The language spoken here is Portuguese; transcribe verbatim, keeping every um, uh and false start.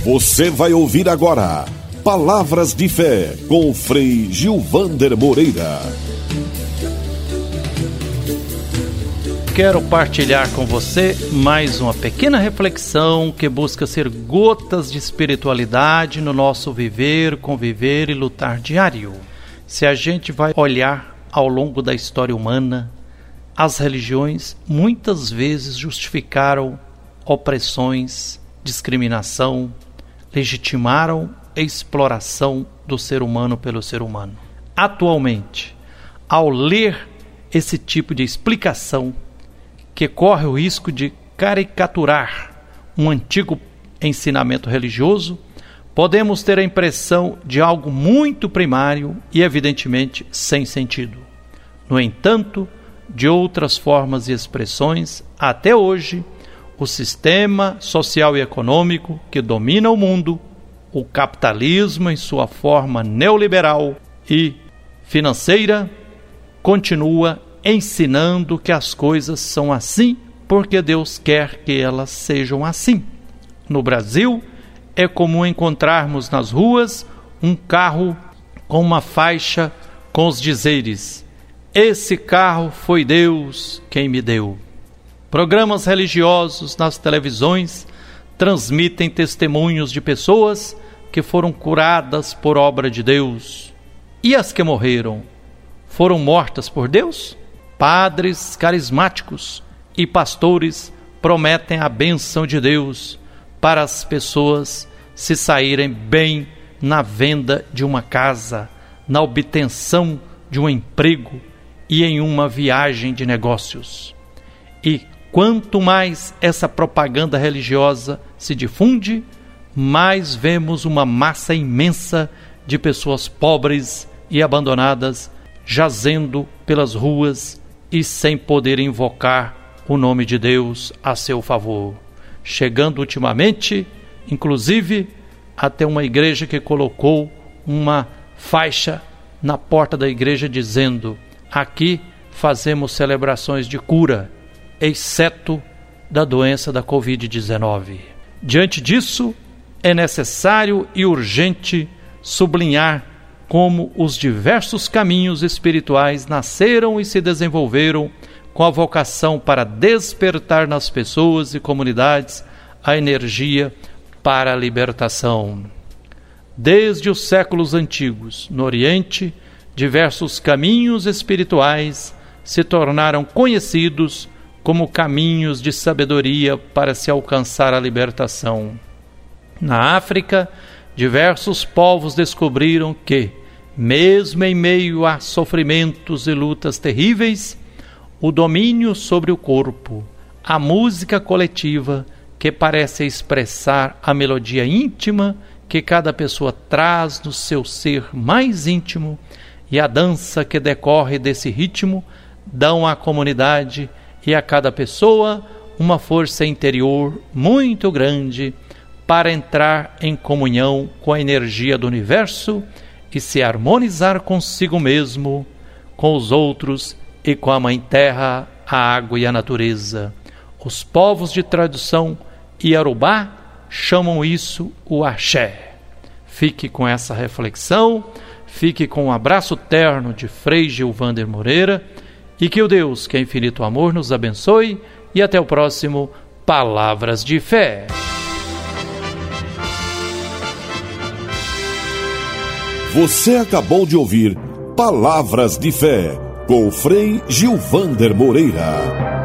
Você vai ouvir agora Palavras de Fé com o Frei Gilvander Moreira. Quero partilhar com você mais uma pequena reflexão que busca ser gotas de espiritualidade no nosso viver, conviver e lutar diário. Se a gente vai olhar ao longo da história humana, as religiões muitas vezes justificaram opressões, discriminação, legitimaram a exploração do ser humano pelo ser humano. Atualmente, ao ler esse tipo de explicação, que corre o risco de caricaturar um antigo ensinamento religioso, podemos ter a impressão de algo muito primário e evidentemente sem sentido. No entanto, de outras formas e expressões, até hoje, o sistema social e econômico que domina o mundo, o capitalismo em sua forma neoliberal e financeira, continua ensinando que as coisas são assim porque Deus quer que elas sejam assim. No Brasil, é comum encontrarmos nas ruas um carro com uma faixa com os dizeres: "Esse carro foi Deus quem me deu". Programas religiosos nas televisões transmitem testemunhos de pessoas que foram curadas por obra de Deus. E as que morreram, foram mortas por Deus? Padres carismáticos e pastores prometem a bênção de Deus para as pessoas se saírem bem na venda de uma casa, na obtenção de um emprego e em uma viagem de negócios. E quanto mais essa propaganda religiosa se difunde, mais vemos uma massa imensa de pessoas pobres e abandonadas jazendo pelas ruas e sem poder invocar o nome de Deus a seu favor. Chegando ultimamente, inclusive, até uma igreja que colocou uma faixa na porta da igreja dizendo: "Aqui fazemos celebrações de cura, exceto da doença da covid dezenove". Diante disso, é necessário e urgente sublinhar como os diversos caminhos espirituais nasceram e se desenvolveram com a vocação para despertar nas pessoas e comunidades a energia para a libertação. Desde os séculos antigos, no Oriente, diversos caminhos espirituais se tornaram conhecidos como caminhos de sabedoria para se alcançar a libertação. Na África, diversos povos descobriram que, mesmo em meio a sofrimentos e lutas terríveis, o domínio sobre o corpo, a música coletiva que parece expressar a melodia íntima que cada pessoa traz no seu ser mais íntimo e a dança que decorre desse ritmo dão à comunidade e a cada pessoa uma força interior muito grande para entrar em comunhão com a energia do universo e se harmonizar consigo mesmo, com os outros e com a Mãe Terra, a água e a natureza. Os povos de tradição iorubá chamam isso o axé. Fique com essa reflexão, fique com um abraço terno de Frei Gilvander Moreira e que o Deus, que é infinito amor, nos abençoe e até o próximo Palavras de Fé. Você acabou de ouvir Palavras de Fé com o Frei Gilvander Moreira.